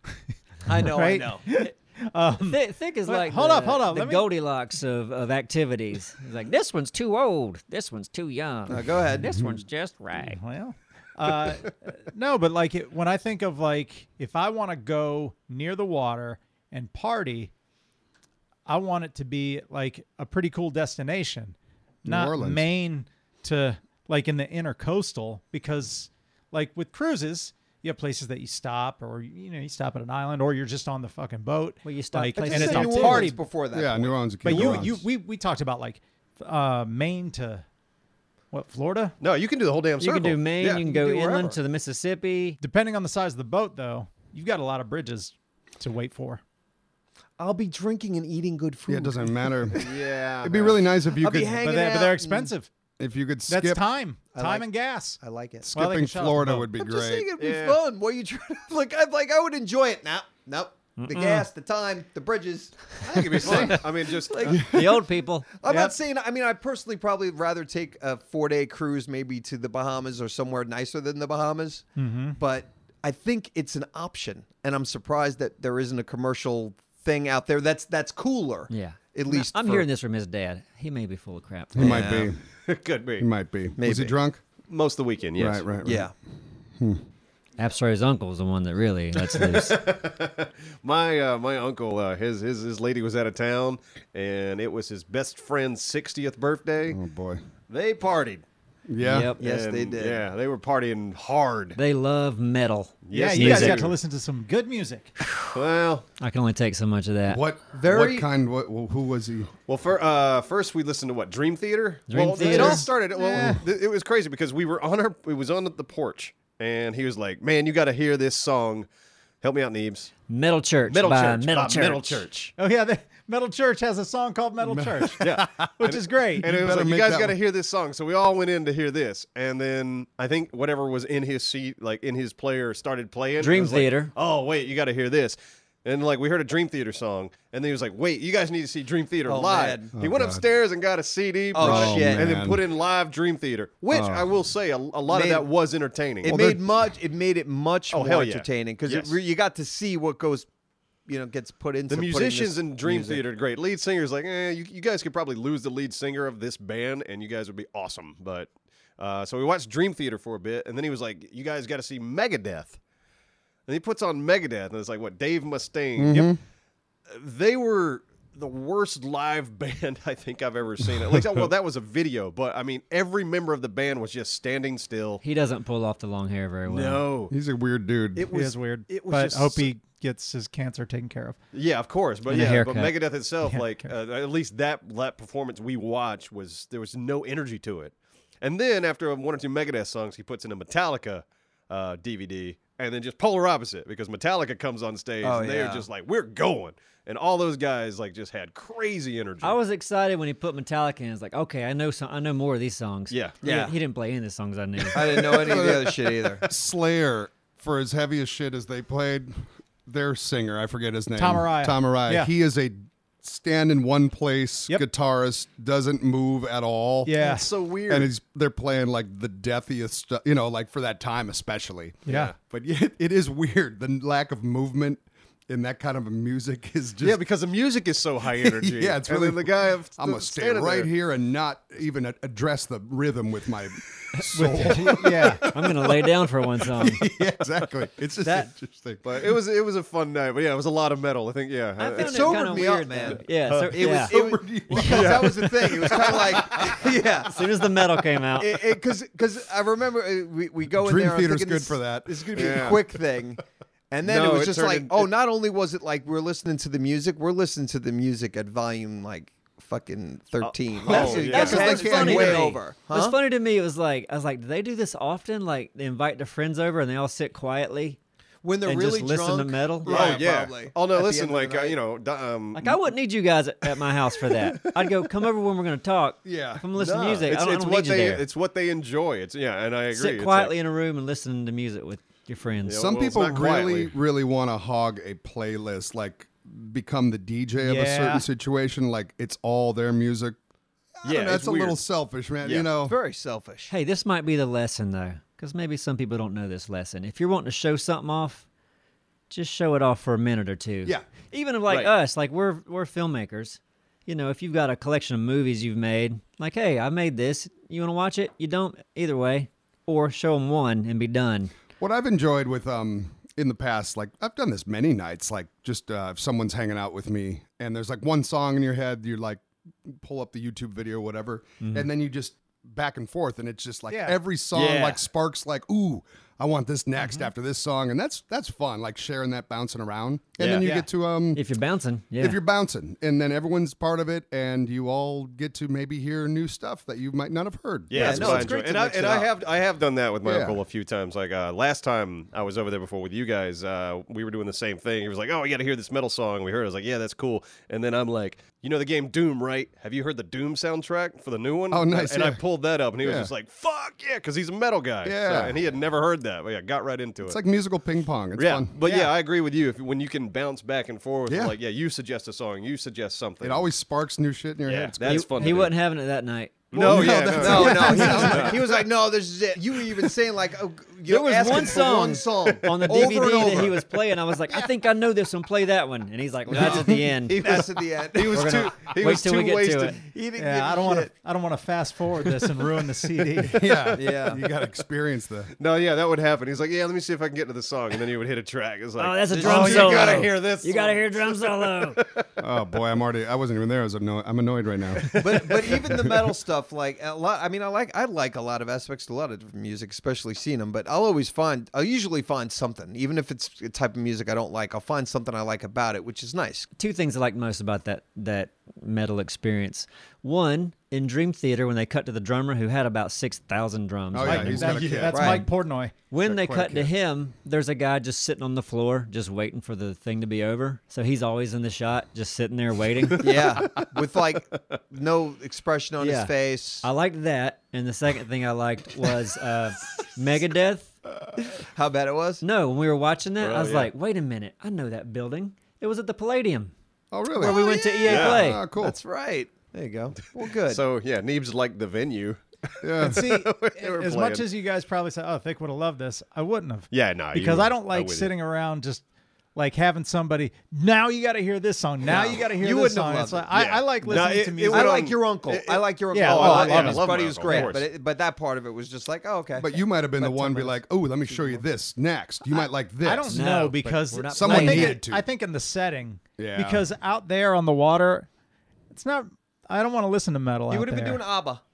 I know, Right? I know. Thick, thick is Wait, like hold the, up, hold up, the let me- Goldilocks of, of activities. It's like this one's too old, this one's too young. Uh, go ahead. This one's just right. well, uh, no, but like it, when I think of like if I want to go near the water and party, I want it to be like a pretty cool destination, not Orleans. Maine to like in the intercoastal because like with cruises. You have places that you stop, or you know, you stop at an island, or you're just on the fucking boat. Well, you stop like, places and it's like a New party. Orleans before that. Yeah, point. New Orleans. But New you, Orleans. you, we we talked about like uh, Maine to what Florida. No, you can do the whole damn You circle. can do Maine, Yeah. you can go do inland wherever. to the Mississippi. Depending on the size of the boat, though, you've got a lot of bridges to wait for. I'll be drinking and eating good food. Yeah, it doesn't matter. Yeah, It'd be really nice if you I'll be could hanging But, they, out but they're and- expensive. if you could That's skip time, I time like- and gas. I like it. Well, they skipping can shut off the Florida boat. would be I'm just saying great. it'd be Yeah. fun. What are you trying to like? I like. I would enjoy it. Nope, nope. The gas, the time, the bridges. I think it'd be fun. I mean, just uh, The old people. I'm Yep. not saying. I mean, I personally probably rather take a four day cruise, maybe to the Bahamas or somewhere nicer than the Bahamas. Mm-hmm. But I think it's an option, and I'm surprised that there isn't a commercial thing out there that's that's cooler. Yeah. At least I'm for- hearing this from his dad. He may be full of crap. He might be. could be He might be. Was he Maybe. drunk? most of the weekend. Yes. Right, right, right. Yeah. Absro's uncle is the one that really lets loose. My uh, my uncle, uh, his his his lady was out of town, and it was his best friend's sixtieth birthday. Oh boy. They partied. Yeah. Yep. Yes, they And, did. Yeah, they were partying hard. They love metal. Yeah, Yes, you they guys do. got to listen to some good music. Well, I can only take so much of that. What? Very- What kind? What? Who was he? well, for, uh, first we listened to what Dream Theater. Dream well, It Theater. all started. Well, Yeah. th- it was crazy because we were on our. It was on the porch, and he was like, "Man, you got to hear this song. Help me out, Neebs. Metal Church Metal by Church. Metal by Church. Metal Church." Oh yeah, the Metal Church has a song called Metal Church, Yeah. which is great. And it was better like, you make guys that got to one. hear this song. So we all went in to hear this. And then I think whatever was in his seat, like in his player, started playing. Dream It was like, Theater. oh, wait, you got to hear this. And like we heard a Dream Theater song. And then he was like, wait, you guys need to see Dream Theater Oh, live. man. He Oh, went God. upstairs and got a C D. Oh, brought it, shit. And then man. put in live Dream Theater, which Oh. I will say a, a lot Made- of that was entertaining. It Well, made much. It made it much Oh, more hell yeah. entertaining because Yes. re- you got to see what goes, you know, gets put into the putting musicians this in Dream music. Theater are great. Lead singer's like, eh, you, you guys could probably lose the lead singer of this band, and you guys would be awesome. But uh, so we watched Dream Theater for a bit, and then he was like, you guys got to see Megadeth. And he puts on Megadeth, and it's like, what, Dave Mustaine. Yep. They were the worst live band I think I've ever seen. At least, well, that was a video, but I mean, every member of the band was just standing still. He doesn't pull off the long hair very well. No. He's a weird dude. It It was is weird, It was but just hope so- he gets his cancer taken care of. Yeah, of course, but And a yeah, but haircut. Megadeth itself, Yeah, like okay. uh, at least that that performance we watched was there was no energy to it. And then after one or two Megadeth songs, he puts in a Metallica uh, D V D, and then just polar opposite because Metallica comes on stage Oh, and they're yeah. just like, we're going. And all those guys like just had crazy energy. I was excited when he put Metallica in. It's like, okay, I know some, I know more of these songs. Yeah. He Yeah. didn't- He didn't play any of the songs I knew. I didn't know any of the other shit either. Slayer, for as heavy as shit as they played, their singer, I forget his name. Tom Araya. Tom Araya. Yeah. He is a stand in one place Yep. guitarist, doesn't move at all. Yeah. It's so weird. And he's, they're playing like the deathiest stuff, you know, like for that time especially. Yeah. But yet it is weird. The lack of movement in that kind of a music is just. yeah, because the music is so high energy. Yeah, it's And really. then the guy. of- I'm gonna stay standing right there. here and not even a- address the rhythm with my soul. yeah. I'm gonna lay down for one song. yeah, exactly. It's just That- interesting. But it was it was a fun night. But yeah, it was a lot of metal. I think yeah. I Uh, found It it sobered kind of me up, weird, man. though. Yeah, so, It yeah. was, it was because that was the thing. It was kind of like, yeah. As soon as the metal came out, Because because I remember uh, we, we go in Dream there. I'm Theater's thinking good this- for that. This is gonna be Yeah. a quick thing, and then No, it was it just turned like, in- oh, it- not only was it like we're listening to the music, we're listening to the music at volume like fucking thirteen. Oh, That's, yeah. that's, That's that's what's funny way to me. over. What's Huh? funny to me, it was like I was like, do they do this often? Like they invite their friends over and they all sit quietly. When they're and really just listen drunk, to metal? Oh Yeah, yeah. probably. Oh At no, the listen, end of the like uh, night. you know, d- um, Like I wouldn't need you guys at, at my house for that. I'd go come over when we're going to talk. Yeah. If I'm listening nah, to music, It's, I don't, it's I don't what need you they there. it's what they enjoy. It's yeah, and I agree. Sit It's quietly like- in a room and listen to music with your friends. Yeah, Some well, it's people not really, quietly. really want to hog a playlist, like become the D J of a Yeah. certain situation. Like it's all their music. I Yeah, don't know, it's that's a weird. little selfish, man. Yeah. You know, Very selfish. Hey, this might be the lesson though, because maybe some people don't know this lesson. If you're wanting to show something off, just show it off for a minute or two. Yeah. Even if like Right. us, like we're we're filmmakers. You know, if you've got a collection of movies you've made, like, hey, I made this. You want to watch it? You don't. Either way, or show them one and be done. what I've enjoyed with um in the past, like I've done this many nights, like just uh, if someone's hanging out with me and there's like one song in your head, you like pull up the YouTube video or whatever, and then you just back and forth, and it's just like Yeah. every song Yeah. like sparks like, ooh, I want this next after this song, and that's that's fun, like sharing that bouncing around, and then Yeah. you Yeah. get to um If you're bouncing, yeah. if you're bouncing, and then everyone's part of it, and you all get to maybe hear new stuff that you might not have heard. Yeah, that's no, what I it's enjoy. great to And I mix and it I up. have I have done that with my Yeah. uncle a few times. Like uh, last time I was over there before with you guys, uh, we were doing the same thing. He was like, "Oh, you got to hear this metal song." We heard. it. I was like, "Yeah, that's cool." And then I'm like, "You know the game Doom, right? Have you heard the Doom soundtrack for the new one?" Oh, nice, And I yeah. pulled that up, and he was Yeah. just like, "Fuck yeah," because he's a metal guy. So- Yeah. and he had never heard that. But yeah, got right into It's it. like musical ping pong. It's yeah, fun. but yeah. Yeah. I agree with you. If when you can bounce back and forth, Yeah. like yeah, you suggest a song, you suggest something. It always sparks new shit in your Yeah, head. It's that's he, fun. He to do. wasn't having it that night. No, Well, yeah, no, no, that's- No, no. no. He was, like, he was like, no, this is it. You were even saying like, oh, you There know, was asking one for one song song on the over D V and D that over. he was playing. I was like, I think I know this one. Play that one. And he's like, well, that's at the end. He That's was, at the end. he was We're too. gonna He wait was till too we get to wasted. it. He didn't give Yeah, a I don't want to. shit. I don't want to fast forward this and ruin the C D. yeah, Yeah. You got to experience the. No, yeah, that would happen. He's like, yeah, let me see if I can get to the song, and then he would hit a track. It's like, Oh, that's a This- drum oh, you solo. gotta hear this You one. gotta hear drum solo. Oh boy, I'm already. I wasn't even there. I was annoyed. I'm annoyed right now. but but even the metal stuff, like a lot. I mean, I like I like a lot of aspects to a lot of different music, especially seeing them. But I'll always find. I'll usually find something, even if it's a type of music I don't like. I'll find something I like about it, which is nice. Two things I like most about that that metal experience. One, in Dream Theater, when they cut to the drummer who had about six thousand drums. Oh, right? yeah, he's That- got a kid. that's Right. Mike Portnoy. When got they quite a cut to kid. him, there's a guy just sitting on the floor, just waiting for the thing to be over. So he's always in the shot, just sitting there waiting. Yeah, with like no expression on Yeah. his face. I liked that. And the second thing I liked was uh, Megadeth. How bad it was. No, when we were watching that, Oh, I was yeah. like, wait a minute, I know that building. It was at the Palladium Oh really? where we went to E A yeah. Play. Oh, cool. That's right. There you go. Well, good. So yeah, Neebs liked the venue. yeah. See, were as much playing. as you guys probably say, "Oh, Vic would have loved this," I wouldn't have. Yeah, no, because you- I don't I'm like with you. sitting around just like having somebody. Now you got to hear this song. Now No. you got to hear You this wouldn't have song. loved It's like, it. I, Yeah. I like No, listening it- to it music. I would, like um, your uncle. it- I like your uncle. Yeah, oh, oh, I I love love his him. buddy Of was great, course. but it, but that part of it was just like, oh, okay. But you might have been the About one ten be like, oh, let me show you this next. You might like this. I don't No, know but because we're not Someone I think needed it- to. I think in the setting, Yeah. because out there on the water, it's not. I don't want to listen to metal. You out would have been there. doing ABBA.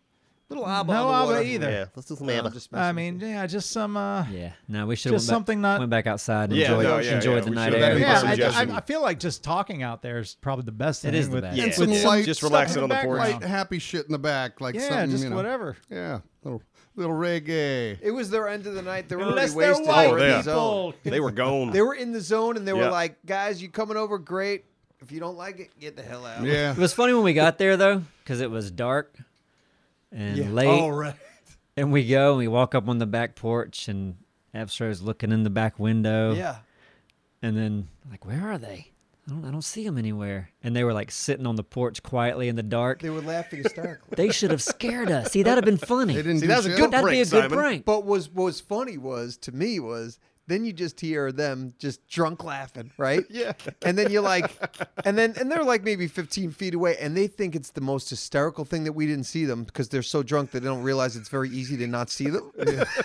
Little ABBA No on the ABBA water. either. Yeah, let's do some No, I'm ABBA. just I messing mean, yeah, just some. Uh, Yeah. No, we should have Just went, back- something not- went back outside and Yeah, enjoyed, no, yeah, enjoyed yeah, the we night should've air. had yeah, Some I, suggestion. I, I feel like just talking out there is probably the best thing. It is the with, best. Yeah, And some yeah. light just stuff relaxing in on the the porch. background. Light, happy shit in the back, like Yeah, something, just you know. whatever. Yeah, little little reggae. It was their end of the night. They were Unless already they're wasted. white They were in the yeah. zone. people. They were gone. They were in the zone, and they were Yeah. like, "Guys, you coming over? Great. If you don't like it, get the hell out." Yeah. It was funny when we got there though, because it was dark and Yeah. late, Oh, right. and we go and we walk up on the back porch, and Abstro's looking in the back window, Yeah. and then like, where are they? I don't, I don't see them anywhere. And they were like sitting on the porch quietly in the dark. They were laughing hysterically. They should have scared us. See, that'd have been funny. They didn't See, do that was a shit. good That'd be a prank, good Simon. prank. But was what was funny was to me was then you just hear them just drunk laughing, right? Yeah. And then you're like, and then and they're like maybe fifteen feet away, and they think it's the most hysterical thing that we didn't see them because they're so drunk that they don't realize it's very easy to not see them.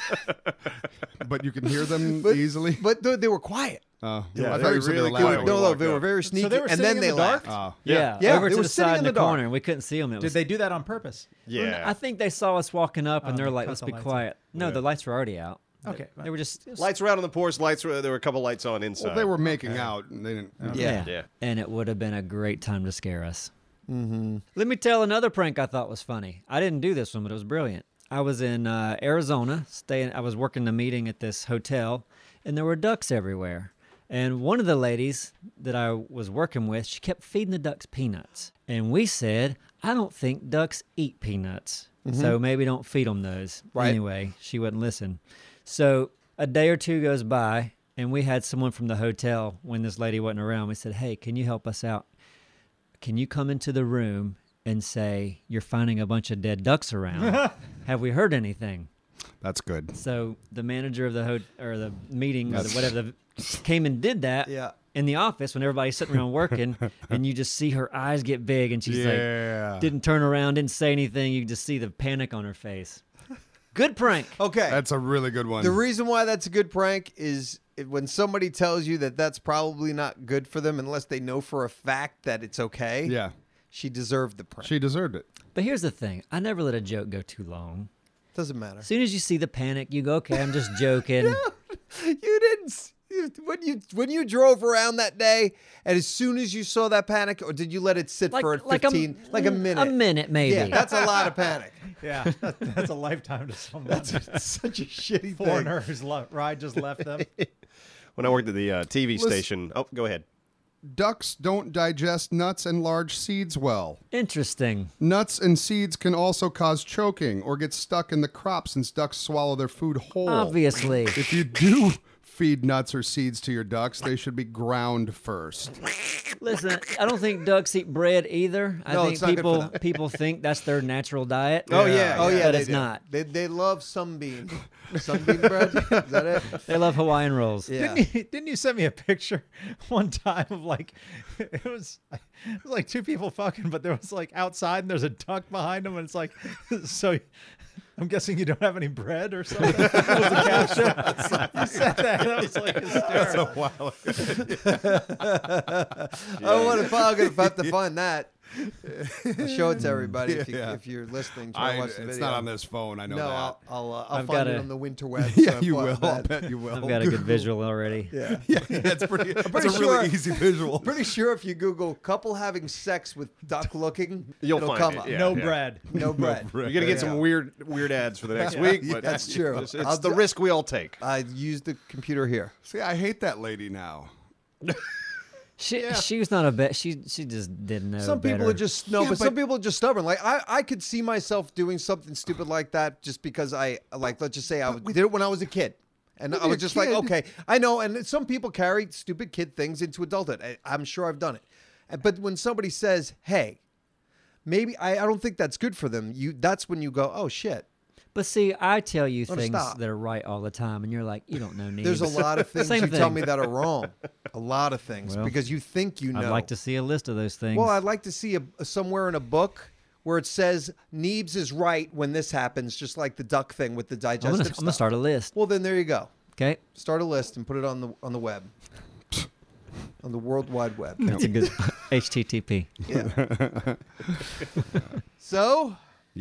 But you can hear them But- easy. But they, they were quiet. Oh, Yeah, I they thought were you said really they were They were, quiet. loud. no, no, walked they were up. very sneaky, they were and sitting then in they the dark? laughed. Oh. yeah, Yeah, over they to were the sitting side in in the the corner, dark. and we couldn't see them. It Did was, they do that on purpose? Yeah. I think they saw us walking up, and Oh, they're they like, cut "Let's the be lights quiet." No, Yeah. the lights were already out. Okay. They were just Lights were out on the porch. Lights were, there were a couple lights on inside. Well, they were making out. And they didn't. Yeah. Yeah. And it would have been a great time to scare us. Mm-hmm. Let me tell another prank I thought was funny. I didn't do this one, but it was brilliant. I was in uh, Arizona, staying. I was working a meeting at this hotel, and there were ducks everywhere. And one of the ladies that I was working with, she kept feeding the ducks peanuts. And we said, I don't think ducks eat peanuts. So maybe don't feed them those. Right. Anyway, she wouldn't listen. So a day or two goes by, and we had someone from the hotel when this lady wasn't around. We said, hey, can you help us out? Can you come into the room and say, you're finding a bunch of dead ducks around? Have we heard anything? That's good. So the manager of the ho- or the meeting or the, whatever the, came and did that Yeah. in the office when everybody's sitting around working, and you just see her eyes get big, and she's Yeah. like, didn't turn around, didn't say anything. You just see the panic on her face. Good prank. Okay. That's a really good one. The reason why that's a good prank is it, when somebody tells you that that's probably not good for them unless they know for a fact that it's okay. yeah. She deserved the prank. She deserved it. But here's the thing: I never let a joke go too long. Doesn't matter. As soon as you see the panic, you go, "Okay, I'm just joking." You didn't s- you- when you when you drove around that day, and as soon as you saw that panic, or did you let it sit Like, for like a fifteen, like a minute? A minute, maybe. Yeah, that's a lot of panic. Yeah, that, that's a lifetime to someone. It's such a shitty thing. Foreigner whose le- ride just left them. When I worked at the uh, T V Listen- station. Oh, go ahead. Ducks don't digest nuts and large seeds well. Interesting. Nuts and seeds can also cause choking or get stuck in the crop since ducks swallow their food whole. Obviously. If you do feed nuts or seeds to your ducks, they should be ground first. Listen, I don't think ducks eat bread either. I No, think it's not good for people them. people think that's their natural diet. Oh yeah, oh yeah, but they it's do. not. They they love sunbeam, sunbeam bread. Is that it? They love Hawaiian rolls. Yeah. Didn't you, didn't you send me a picture one time of like it was it was like two people fucking, but there was like outside and there's a duck behind them, and it's like so. I'm guessing you don't have any bread or something. That was the caption. You said that. That was like hysterical. I want to. I'm gonna have to find that. I'll show it to everybody if, you, Yeah. if you're listening. Try I, to watch it's the video. not on this phone. I know No, that. I'll I'll, uh, I'll I've find got it a- on the winterwebs. yeah, so you I'll will. find I that. bet you will. I've got a good visual already. Yeah. yeah, it's pretty. It's pretty a sure- really easy visual. Pretty sure if you Google couple having sex with duck looking, You'll it'll find come it, up. yeah. No bread. No bread. You're gonna get some weird weird ads for the next week, but That's true. It's, it's I'll the do- risk we all take. I used the computer here. See, I hate that lady now. She she was not a bet. She she just didn't know. Some people better. are just no, Yeah, but, some but- people are just stubborn. Like I, I could see myself doing something stupid like that just because I like. Let's just say I did it when I was a kid, and With I was your just like, kid. okay, I know. And some people carry stupid kid things into adulthood. I, I'm sure I've done it. And- But when somebody says, "Hey," maybe I, I don't think that's good for them. You that's when you go, "Oh shit." But see, I tell you Let her things stop. that are right all the time, and you're like, you don't know needs. There's a lot of things Same you tell thing. me that are wrong. A lot of things Well, because you think you know. I'd like to see a list of those things. Well, I'd like to see a, somewhere in a book where it says Neebs is right when this happens, just like the duck thing with the I'm digestive gonna, stuff. I'm gonna start a list. Well, then there you go. Okay, Start a list and put it on the on the web, on the World Wide Web. that's a good H T T P. Yeah. So Yeah.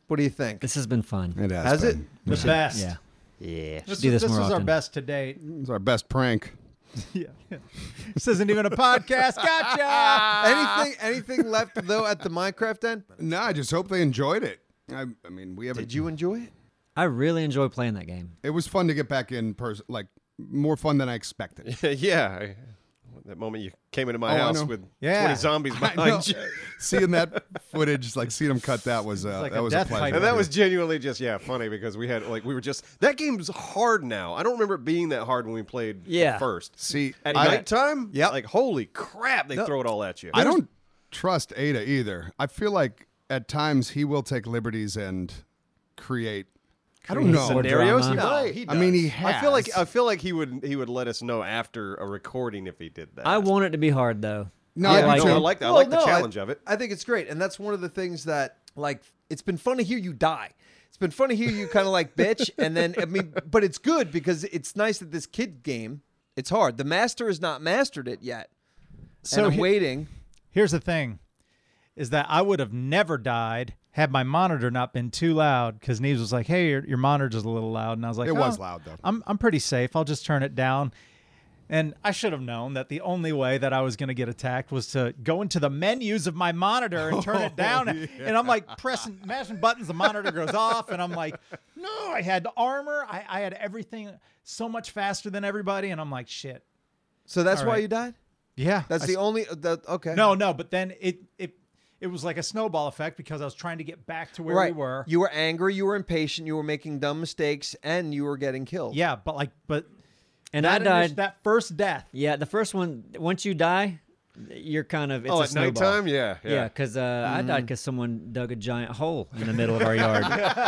What do you think? This has been fun. It has, Has it? been. The best. Yeah. Yeah. This, Should do this, this more was often. our best to date. It's our best prank. Yeah. This isn't even a podcast. Gotcha. anything anything left though at the Minecraft end? No, I just hope they enjoyed it. I, I mean, we haven't. Did you enjoy it? I really enjoy playing that game. It was fun to get back in person, like more fun than I expected. yeah. I, that moment you came into my Oh, I house know. with Yeah. twenty zombies I know. behind you. Seeing that footage, like seeing them cut that was uh, like that a was death a pleasure. fight. And that was genuinely just, yeah, funny because we had, like, we were just, that game's hard now. I don't remember it being that hard when we played Yeah. first. See, At I, nighttime? Yep. Like, holy crap, they No. throw it all at you. I don't trust Ada either. I feel like at times he will take liberties and create. I don't Create know. more Scenarios? drama. No, No, he I mean, he does. has. I feel like I feel like he would he would let us know after a recording if he did that. I want it to be hard though. No, I I do like too. I like that. I Well, like the no, challenge of it. I think it's great, and that's one of the things that, like, it's been fun to hear you die. It's been fun to hear you kind of like bitch, and then I mean, but it's good because it's nice that this kid game. It's hard. The master has not mastered it yet, So and I'm he- waiting. Here's the thing, is that I would have never died had my monitor not been too loud, because Neves was like, hey, your, your monitor's a little loud. And I was like, It was "Oh, loud, though." I'm, I'm pretty safe. I'll just turn it down. And I should have known that the only way that I was going to get attacked was to go into the menus of my monitor and turn it down. And I'm like pressing, mashing buttons. The monitor goes off. And I'm like, no, I had armor. I, I had everything so much faster than everybody. And I'm like, shit. So that's All why right. you died. Yeah. That's I the only. That, okay. No, no, but then it it it was like a snowball effect because I was trying to get back to where right. we were. You were angry. You were impatient. You were making dumb mistakes, and you were getting killed. Yeah, but like, but And that I died. init- that first death. Yeah, the first one. Once you die, you're kind of. It's oh, a at snowball. nighttime? Yeah. Yeah, because uh, I died because someone dug a giant hole in the middle of our yard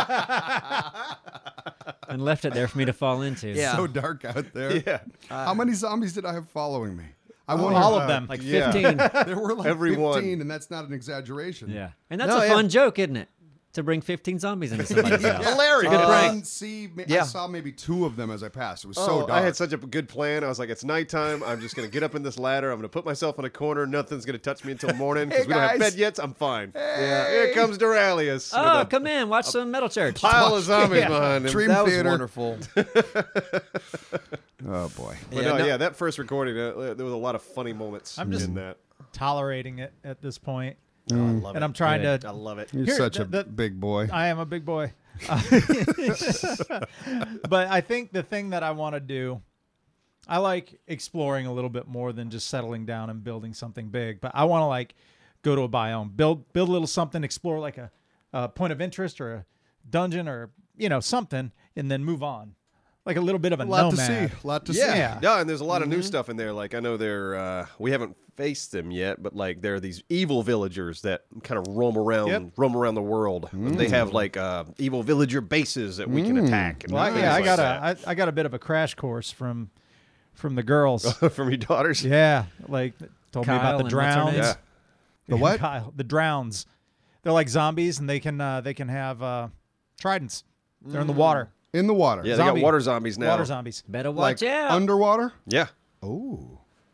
and left it there for me to fall into. Yeah. So dark out there. Yeah. How many zombies did I have following me? I wonder. All uh, of them. like Yeah. fifteen. There were like Everyone. fifteen, and that's not an exaggeration. Yeah, and that's No, a yeah. fun joke, isn't it? To bring fifteen zombies into somebody's house. Hilarious. Good I prank. didn't see. ma- I Yeah. saw maybe two of them as I passed. It was Oh, so dark. I had such a good plan. I was like, it's nighttime. I'm just going to get up in this ladder. I'm going to put myself in a corner. Nothing's going to touch me until morning because Hey, we don't have guys. bed yet. So I'm fine. Yeah. Here comes Duralius. Oh, with a come in, watch some Metal Church. pile of zombies Yeah. behind him. Dream that was theater. wonderful. Oh boy. But Yeah, no, no- yeah, that first recording, uh, there was a lot of funny moments I'm just- in that. Tolerating it at this point, Oh, I love and it. I'm trying Good. to. I love it. You're Here, such the- a the- big boy. I am a big boy. But I think the thing that I want to do, I like exploring a little bit more than just settling down and building something big. But I want to like go to a biome, build build a little something, explore like a, a point of interest or a dungeon or you know something, and then move on. Like a little bit of a, a lot nomad. to see. A lot to Yeah. see. Yeah. Yeah, and there's a lot of new stuff in there. Like I know they're uh, we haven't faced them yet, but like there are these evil villagers that kind of roam around Yep. roam around the world. They have like uh, evil villager bases that we can attack. And Well, I, things yeah, I like got that. a I, I got a bit of a crash course from from the girls. from your daughters. Yeah, like told me Kyle about the and what's her drowns. name? Yeah. The what? Kyle, the drowns. They're like zombies, and they can uh, they can have uh, tridents. They're in the water. In the water. Yeah, they Zombie- got water zombies now. Water zombies, Better Like watch out. underwater. Yeah. Oh.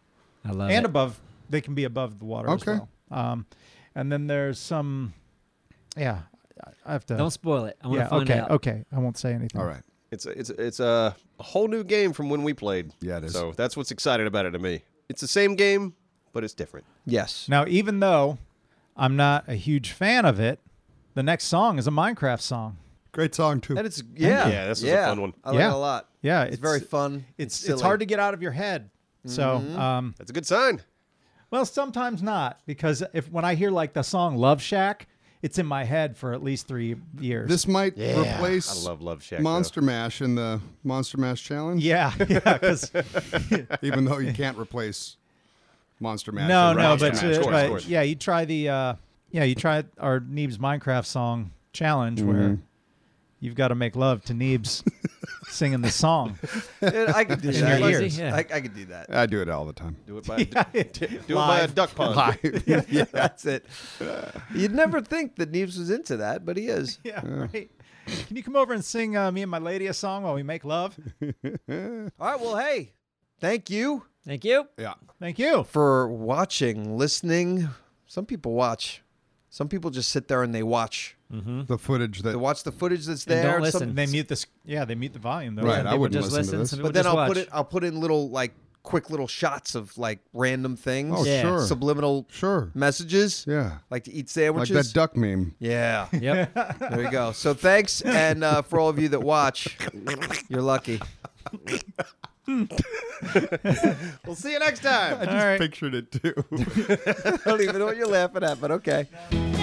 I love and it. above. They can be above the water Okay. as well. Um, and then there's some. Yeah, I- I have to. Don't spoil it. I want to yeah. find Okay. out. Okay. I won't say anything. All right. It's a, it's a, it's a whole new game from when we played. Yeah, it is. So that's what's exciting about it to me. It's the same game, but it's different. Yes. Now, even though I'm not a huge fan of it, the next song is a Minecraft song. Great song too. And it's yeah, Yeah, this is a yeah. fun one. I like Yeah. it a lot. Yeah, It's, very fun. It's silly. it's hard to get out of your head. So, um, That's a good sign. well, sometimes not because if when I hear like the song "Love Shack," it's in my head for at least three years. This might replace I love Love Shack. Monster Mash in the Monster Mash Challenge. yeah, yeah, because Even though you can't replace Monster Mash. no, and no, Monster but, Mash. uh, Of course, of but course. yeah, you try the uh, yeah, you try our Neebs Minecraft song challenge where you've got to make love to Neebs singing the song. Yeah, I could do In that. your ears. Easy. Yeah. I, I could do that. I do it all the time. Do it by, do it by a Live. duck pond. yeah, that's it. You'd never think that Neves was into that, but he is. Yeah, right. Can you come over and sing uh, me and my lady a song while we make love? All right. Well, hey, thank you Thank you. Yeah. Thank you. for watching, listening. Some people watch Some people just sit there and they watch. The footage that They watch the footage that's And there. don't Some- listen. They mute this. Yeah, they mute the volume though. Right, Some I people wouldn't just listen to listen. this. Some people but then just I'll put watch. it. I'll put in little like quick little shots of like random things. Oh, Yeah. sure. Subliminal Sure. messages. Yeah. Like to eat Like sandwiches. that duck meme. Yeah. Yep. There you go. So thanks, and uh, for all of you that watch, you're lucky. We'll see you next time. I just right. pictured it too. I don't even know what you're laughing at, but okay.